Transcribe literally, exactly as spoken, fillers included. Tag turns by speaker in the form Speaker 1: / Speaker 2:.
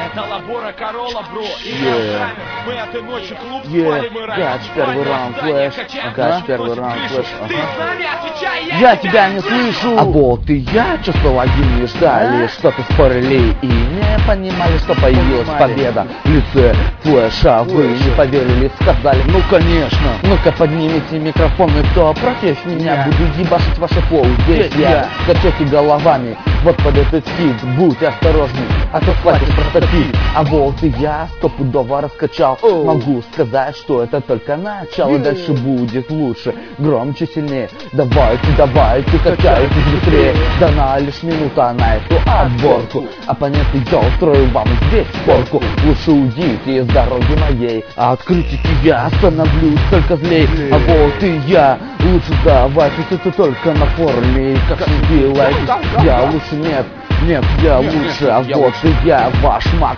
Speaker 1: Это Лабора Корола, бро. И
Speaker 2: Yeah.
Speaker 1: мы этой ночью клуб
Speaker 2: Yeah.
Speaker 1: спали, мы
Speaker 2: Гач, первый раунд, флэш. Гач, первый раунд, флэш.
Speaker 1: Ты с нами, отвечай,
Speaker 2: Я тебя не слышу. А вот и я чувствовал один не ждали, что-то спорили и не понимали, что появилась победа в лице флэша. Вы не поверили, сказали, ну конечно. Ну-ка поднимите микрофоны, кто против меня. Буду ебашить ваше флоу. Здесь я, качайте головами. Вот под этот хит, будь осторожней, а то схватишь просто пить. А вот и я стопудово раскачал. Могу сказать, что это только начало. Дальше будет лучше, громче, сильнее. Давайте, давайте, качайтесь быстрее. Дана лишь минута на эту отборку. Оппоненты, я устрою вам здесь порку. Лучше уйдите из дороги моей. А от критики я становлюсь только злей. А вот и я, лучше сдавайтесь, это только на форуме. Как не делать, я лучше нет, нет, я лучше. А вот и я, ваш маг.